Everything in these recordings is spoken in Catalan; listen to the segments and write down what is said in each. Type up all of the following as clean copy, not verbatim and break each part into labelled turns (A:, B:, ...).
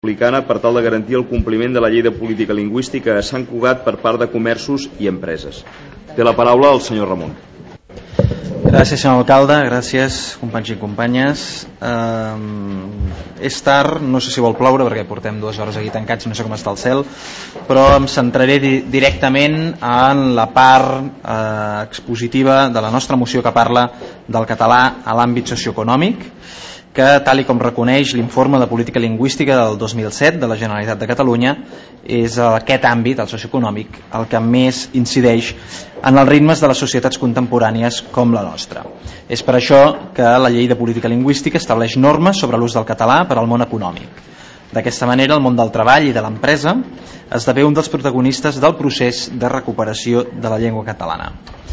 A: Republicana per tal de garantir el compliment de la llei de política lingüística a Sant Cugat per part de comerços i empreses. Té la paraula el senyor Ramon.
B: Gràcies, senyor alcalde, gràcies, companys i companyes. És tard, no sé si vol ploure perquè portem 2 hores aquí tancats i no sé com està el cel, però em centraré directament en la part expositiva de la nostra moció que parla del català a l'àmbit socioeconòmic, que, tal com reconeix l'informe de política lingüística del 2007 de la Generalitat de Catalunya, és aquest àmbit, el socioeconòmic, el que més incideix en els ritmes de les societats contemporànies com la nostra. És per això que la llei de política lingüística estableix normes sobre l'ús del català per al món econòmic. D'aquesta manera, el món del treball i de l'empresa esdevé un dels protagonistes del procés de recuperació de la llengua catalana.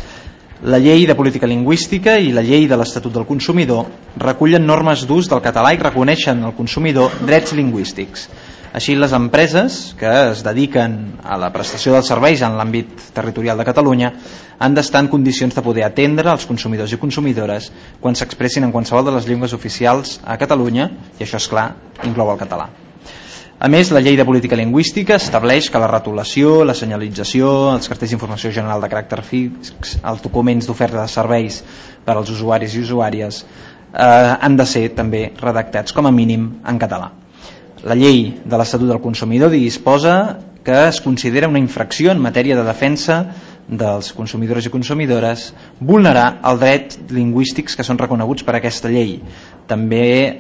B: La llei de política lingüística i la llei de l'Estatut del Consumidor recullen normes d'ús del català i reconeixen al consumidor drets lingüístics. Així, les empreses que es dediquen a la prestació dels serveis en l'àmbit territorial de Catalunya han d'estar en condicions de poder atendre els consumidors i consumidores quan s'expressin en qualsevol de les llengües oficials a Catalunya, i això, és clar, inclou el català. A més, la llei de política lingüística estableix que la rotulació, la senyalització, els cartells d'informació general de caràcter fix, els documents d'oferta de serveis per als usuaris i usuàries han de ser també redactats com a mínim en català. La llei de l'Estatut del Consumidor disposa que es considera una infracció en matèria de defensa dels consumidors i consumidores vulnerar els drets lingüístics que són reconeguts per aquesta llei. També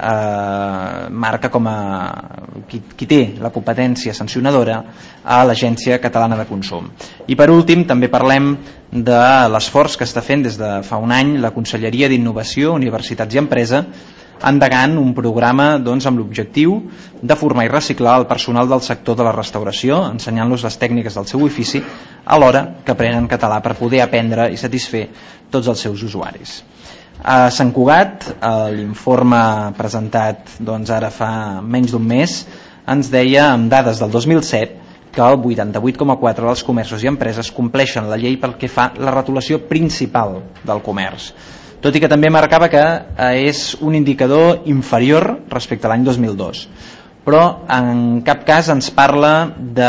B: marca com a qui té la competència sancionadora a l'Agència Catalana de Consum. I per últim també parlem de l'esforç que està fent des de fa un any la Conselleria d'Innovació, Universitats i Empresa, endegant un programa amb l'objectiu de formar i reciclar el personal del sector de la restauració, ensenyant-los les tècniques del seu ofici alhora que aprenen català per poder aprendre i satisfer tots els seus usuaris. A Sant Cugat, l'informe presentat ara fa menys d'un mes ens deia, amb dades del 2007, que el 88,4% dels comerços i empreses compleixen la llei pel que fa a la rotulació principal del comerç, tot i que també marcava que és un indicador inferior respecte a l'any 2002. Però en cap cas ens parla de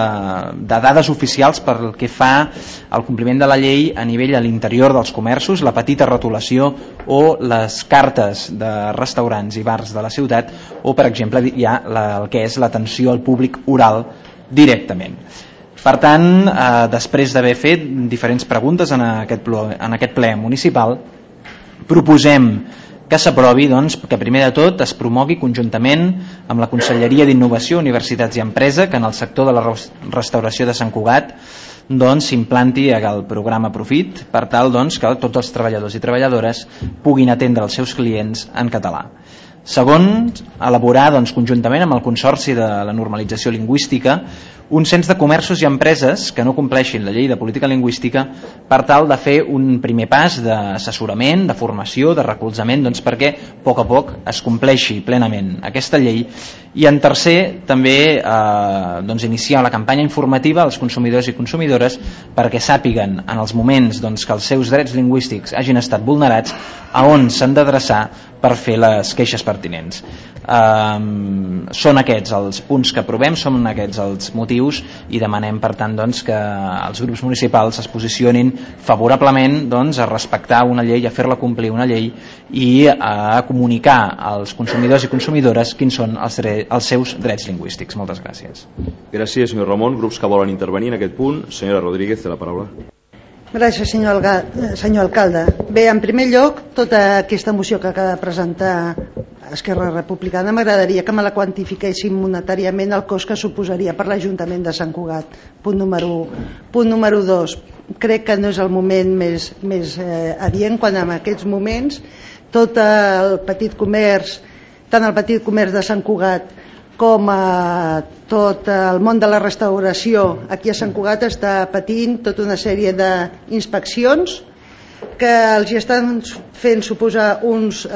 B: dades oficials pel que fa al compliment de la llei a nivell a l'interior dels comerços, la petita rotulació o les cartes de restaurants i bars de la ciutat, o per exemple hi ha el que és l'atenció al públic oral directament. Per tant, després d'haver fet diferents preguntes en aquest ple municipal, proposem que s'aprovi que primer de tot es promogui conjuntament amb la Conselleria d'Innovació, Universitats i Empresa que en el sector de la restauració de Sant Cugat s'implanti el programa Profit per tal que tots els treballadors i treballadores puguin atendre els seus clients en català. Segon, elaborar conjuntament amb el Consorci de la Normalització Lingüística un cens de comerços i empreses que no compleixin la llei de política lingüística per tal de fer un primer pas d'assessorament, de formació, de recolzament perquè a poc es compleixi plenament aquesta llei. I en tercer, també iniciar la campanya informativa als consumidors i consumidores perquè sàpiguen en els moments que els seus drets lingüístics hagin estat vulnerats a on s'han d'adreçar per fer les queixes pertinents. Són aquests els punts que aprovem, són aquests els motius i demanem per tant que els grups municipals es posicionin favorablement a respectar una llei, a fer-la complir una llei i a comunicar als consumidors i consumidores quins són els seus drets lingüístics. Moltes gràcies.
A: Gràcies, senyor Ramon. Grups que volen intervenir en aquest punt. Senyora Rodríguez, té la paraula.
C: Gràcies, senyor alcalde. Bé, en primer lloc, tota aquesta moció que acaba de presentar Esquerra Republicana m'agradaria que me la quantifiquéssim monetàriament el cost que suposaria per l'Ajuntament de Sant Cugat. Punt número 1. Punt número 2. Crec que no és el moment més adient quan en aquests moments tot el petit comerç, tant el petit comerç de Sant Cugat com tot el món de la restauració aquí a Sant Cugat està patint tota una sèrie d'inspeccions que els estan fent suposar uns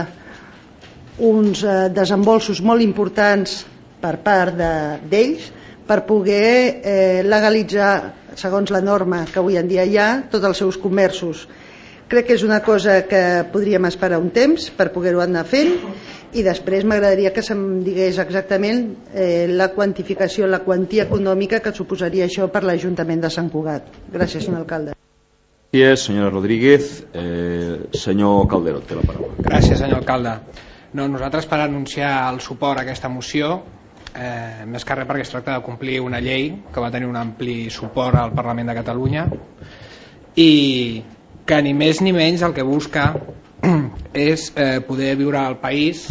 C: desembolsos molt importants per part d'ells per poder legalitzar, segons la norma que avui en dia hi ha, tots els seus comerços Crec que és una cosa que podríem esperar un temps per poder-ho anar fent, i després m'agradaria que se'm digués exactament la quantificació, la quantia econòmica que suposaria això per l'Ajuntament de Sant Cugat. Gràcies, senyor alcalde.
A: Gràcies, senyora Rodríguez. Senyor Calderó, té la paraula.
D: Gràcies, senyor alcalde. Nosaltres, per anunciar el suport a aquesta moció, més que res perquè es tracta de complir una llei que va tenir un ampli suport al Parlament de Catalunya i que ni més ni menys el que busca és poder viure al país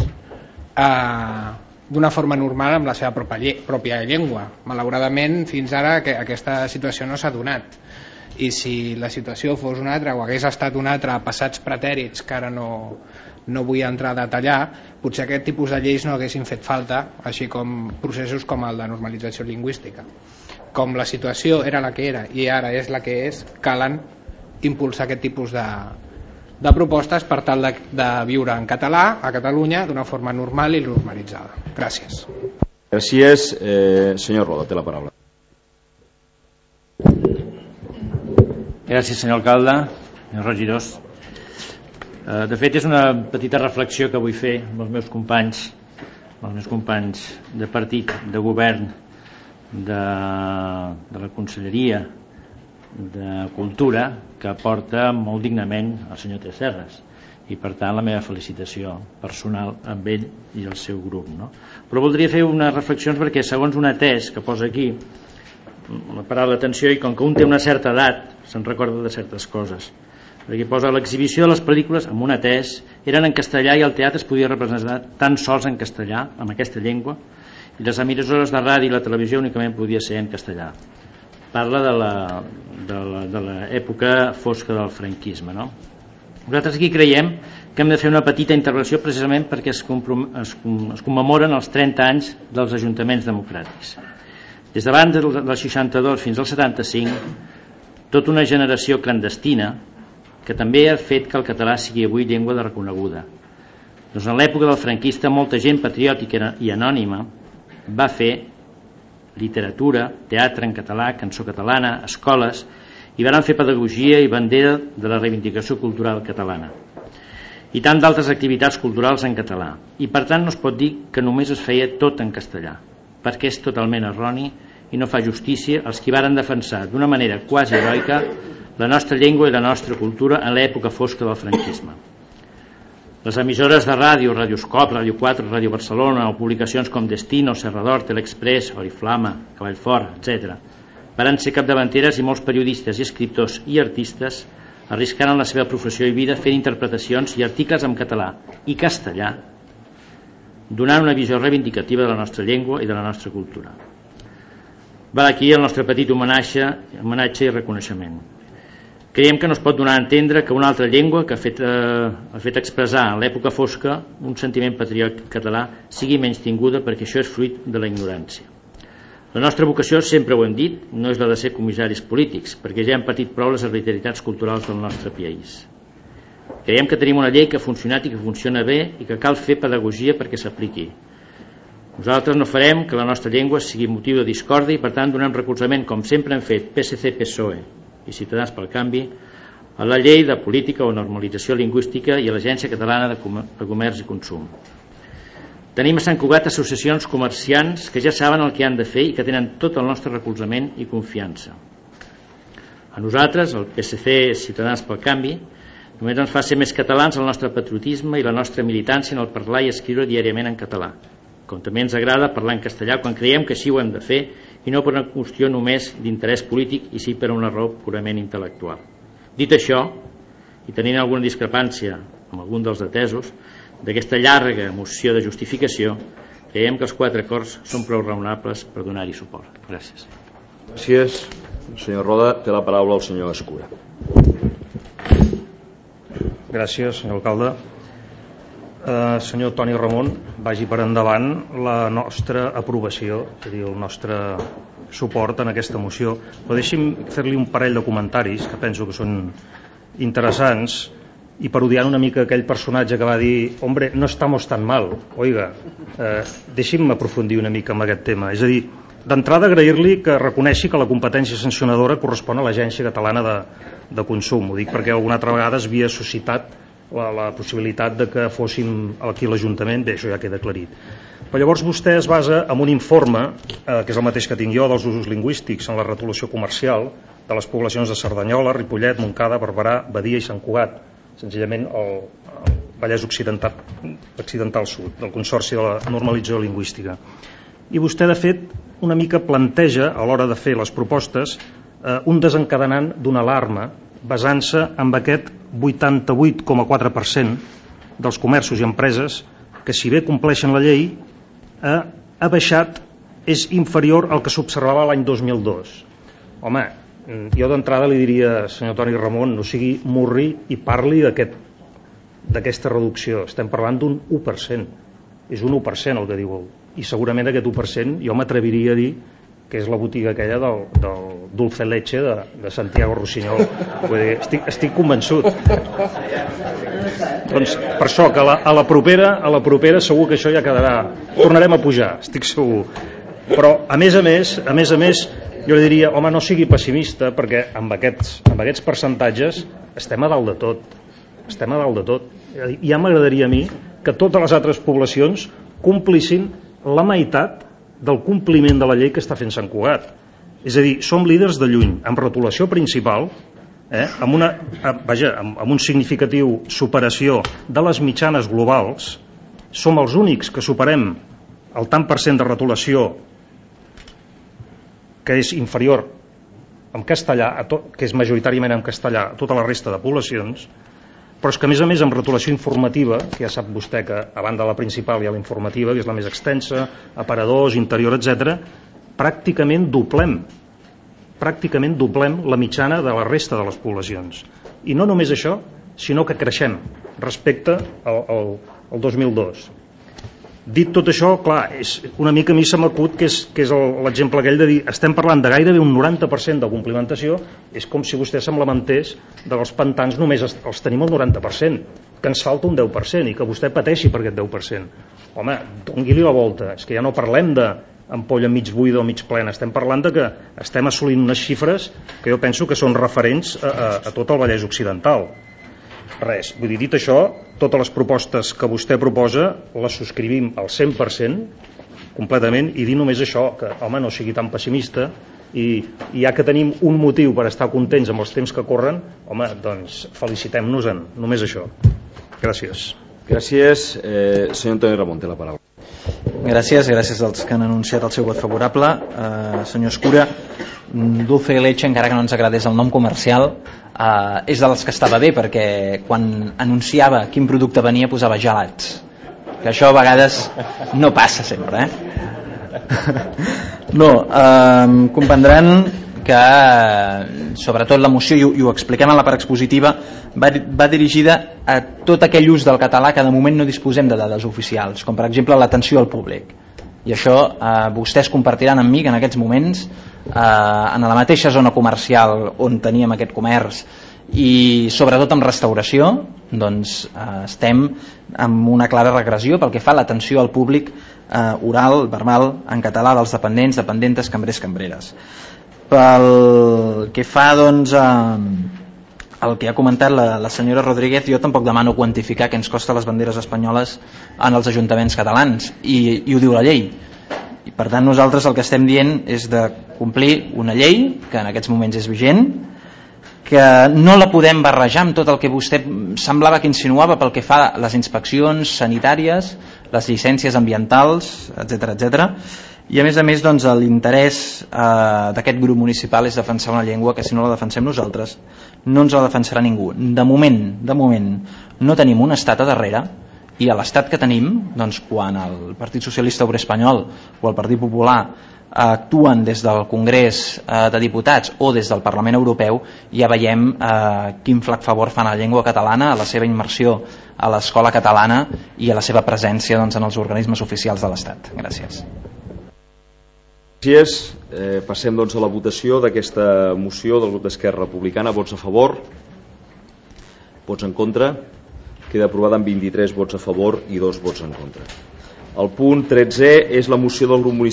D: d'una forma normal amb la seva pròpia llengua. Malauradament, fins ara aquesta situació no s'ha donat, i si la situació fos una altra o hagués estat una altra passats pretèrits que ara no vull entrar a detallar, potser aquest tipus de lleis no haguessin fet falta, així com processos com el de normalització lingüística. Com la situació era la que era i ara és la que és, calen impulsar aquest tipus de propostes per tal de viure en català a Catalunya d'una forma normal i normalitzada. Gràcies.
A: Gràcies. Senyor Roda, té la paraula.
E: Gràcies, senyor alcalde, senyors regidors. De fet, és una petita reflexió que vull fer amb els meus companys de partit, de govern, de la Conselleria de Cultura, que porta molt dignament el senyor Tresserras, i per tant la meva felicitació personal amb ell i el seu grup, no? Però voldria fer unes reflexions perquè segons un atès que posa aquí m'ha parat l'atenció, i com que un té una certa edat se'n recorda de certes coses, perquè posa l'exhibició de les pel·lícules amb un atès eren en castellà i el teatre es podia representar tan sols en castellà, amb aquesta llengua, i les emissores de ràdio i la televisió únicament podia ser en castellà. Parla de l'època fosca del franquisme, no? Nosaltres aquí creiem que hem de fer una petita intervenció precisament perquè es commemoren els 30 anys dels ajuntaments democràtics. Des d'abans del 62 fins al 75, tota una generació clandestina que també ha fet que el català sigui avui llengua de reconeguda. Doncs en l'època del franquista molta gent patriòtica i anònima va fer literatura, teatre en català, cançó catalana, escoles, i van fer pedagogia i bandera de la reivindicació cultural catalana, i tant d'altres activitats culturals en català, i per tant no es pot dir que només es feia tot en castellà, perquè és totalment erroni i no fa justícia als qui varen defensar d'una manera quasi heroica la nostra llengua i la nostra cultura en l'època fosca del franquisme. Les emissores de ràdio, Radioscop, Ràdio 4, Ràdio Barcelona, o publicacions com Destino, Serrador, Telexpress, Oriflama, Cavallfort, etc., varen ser capdavanteres, i molts periodistes i escriptors i artistes arriscaren la seva professió i vida fent interpretacions i articles en català i castellà, donant una visió reivindicativa de la nostra llengua i de la nostra cultura. Va aquí el nostre petit homenatge i reconeixement. Creiem que no es pot donar a entendre que una altra llengua que ha fet expressar en l'època fosca un sentiment patriòtic català sigui menystinguda, perquè això és fruit de la ignorància. La nostra vocació, sempre ho hem dit, no és la de ser comissaris polítics, perquè ja hem patit prou les arbitrarietats culturals del nostre país. Creiem que tenim una llei que ha funcionat i que funciona bé i que cal fer pedagogia perquè s'apliqui. Nosaltres no farem que la nostra llengua sigui motiu de discòrdia i per tant donem recolzament, com sempre hem fet, PSC, PSOE i Ciutadans pel Canvi, a la llei de política o normalització lingüística i a l'Agència Catalana de Comerç i Consum. Tenim a Sant Cugat associacions comerciants que ja saben el que han de fer i que tenen tot el nostre recolzament i confiança. A nosaltres, el PSC, Ciutadans pel Canvi, només ens fa ser més catalans el nostre patriotisme i la nostra militància en el parlar i escriure diàriament en català, com també ens agrada parlar en castellà quan creiem que així ho hem de fer i no per una qüestió només d'interès polític i sí per una raó purament intel·lectual. Dit això, i tenint alguna discrepància amb algun dels atesos d'aquesta llarga moció de justificació, creiem que els 4 acords són prou raonables per donar-hi suport. Gràcies.
A: Gràcies. Senyor Roda, té la paraula el senyor Escura.
F: Gràcies, senyor alcalde. Senyor Toni Ramon, vagi per endavant la nostra aprovació, és a dir, el nostre suport en aquesta moció, però deixi'm fer-li un parell de comentaris que penso que són interessants i parodiant una mica aquell personatge que va dir hombre, no estamos tan mal, oiga, deixi'm aprofundir una mica en aquest tema, és a dir, D'entrada, agrair-li que reconeixi que la competència sancionadora correspon a l'Agència Catalana de Consum. Ho dic perquè alguna altra vegada es havia suscitat la possibilitat de que fóssim aquí a l'Ajuntament. Bé, això ja queda aclarit. Però llavors vostè es basa en un informe, que és el mateix que tinc jo, dels usos lingüístics en la retolació comercial de les poblacions de Cerdanyola, Ripollet, Montcada, Barberà, Badia i Sant Cugat, senzillament el Vallès Occidental Sud, del Consorci de la Normalització Lingüística. I vostè, de fet, una mica planteja, a l'hora de fer les propostes, un desencadenant d'una alarma basant-se en aquest 88,4% dels comerços i empreses que, si bé compleixen la llei, ha baixat, és inferior al que s'observava l'any 2002. Home, jo d'entrada li diria, senyor Toni Ramon, no sigui murri i parli d'aquesta reducció. Estem parlant d'un 1%. És un 1% el que diu. I segurament aquest 1% jo m'atreviria a dir que és la botiga aquella del dulce leche de Santiago Rossinyol. Vull dir, estic convençut. Doncs per això, que a la propera segur que això ja quedarà. Tornarem a pujar, estic segur. Però, a més a més, jo li diria, home, no sigui pessimista, perquè amb aquests percentatges estem a dalt de tot. Estem a dalt de tot. Ja m'agradaria a mi que totes les altres poblacions complissin la meitat del compliment de la llei que està fent Sant Cugat. És a dir, som líders de lluny, amb retolació principal, amb un significatiu superació de les mitjanes globals. Som els únics que superem el tant per cent de retolació que és inferior en castellà, que és majoritàriament en castellà a tota la resta de poblacions. Però és que, a més, amb retolació informativa, que ja sap vostè que a banda de la principal hi ha la informativa, que és la més extensa, aparadors, interior, etc., pràcticament doblem la mitjana de la resta de les poblacions. I no només això, sinó que creixem respecte al 2002. Dit tot això, clar, una mica a mi se m'acut que és l'exemple aquell de dir estem parlant de gairebé un 90% de complimentació. És com si vostè se'm lamentés que els pantans només els tenim el 90%, que ens falta un 10% i que vostè pateixi per aquest 10%. Home, doni-li la volta. És que ja no parlem d'ampolla mig buida o mig plena, estem parlant de que estem assolint unes xifres que jo penso que són referents a tot el Vallès Occidental. Res, vull dir, dit això, totes les propostes que vostè proposa les subscrivim al 100% completament, i dir només això, que home, no sigui tan pessimista, i ja que tenim un motiu per estar contents amb els temps que corren, home, doncs felicitem-nos-en, només això. Gràcies.
A: Gràcies. Senyor Antoni Ramon, té la paraula.
B: Gràcies als que han anunciat el seu vot favorable. Senyor Escura, dulce leche, encara que no ens agradés el nom comercial, és dels que estava bé, perquè quan anunciava quin producte venia posava gelats, que això a vegades no passa sempre, No, comprendran que sobretot la moció, i ho expliquem en la part expositiva, va dirigida a tot aquell ús del català que de moment no disposem de dades oficials, com per exemple l'atenció al públic. I això vostès compartiran amb mi que en aquests moments, en la mateixa zona comercial on teníem aquest comerç, i sobretot amb restauració, doncs estem amb una clara regressió pel que fa a l'atenció al públic oral, verbal, en català, dels dependents, dependentes, cambrers, cambreres. Pel que fa, doncs, el que ha comentat la senyora Rodríguez, jo tampoc demano quantificar què ens costa les banderes espanyoles en els ajuntaments catalans, i ho diu la llei. I per tant nosaltres el que estem dient és de complir una llei que en aquests moments és vigent, que no la podem barrejar amb tot el que vostè semblava que insinuava pel que fa a les inspeccions sanitàries, les llicències ambientals, etc. I a més, doncs, l'interès d'aquest grup municipal és defensar una llengua que, si no la defensem nosaltres, no ens la defensarà ningú. De moment no tenim un estat a darrere, i a l'estat que tenim, doncs, quan el Partit Socialista Obrer Espanyol o el Partit Popular actuen des del Congrés de Diputats o des del Parlament Europeu, ja veiem quin flac favor fan a la llengua catalana, a la seva immersió a l'escola catalana i a la seva presència, doncs, en els organismes oficials de l'Estat. Gràcies.
A: Gràcies. Passem, doncs, a la votació d'aquesta moció del grup d'Esquerra Republicana. Vots a favor? Vots en contra? Queda aprovada amb 23 vots a favor i 2 vots en contra. El punt 13è és la moció del grup municipal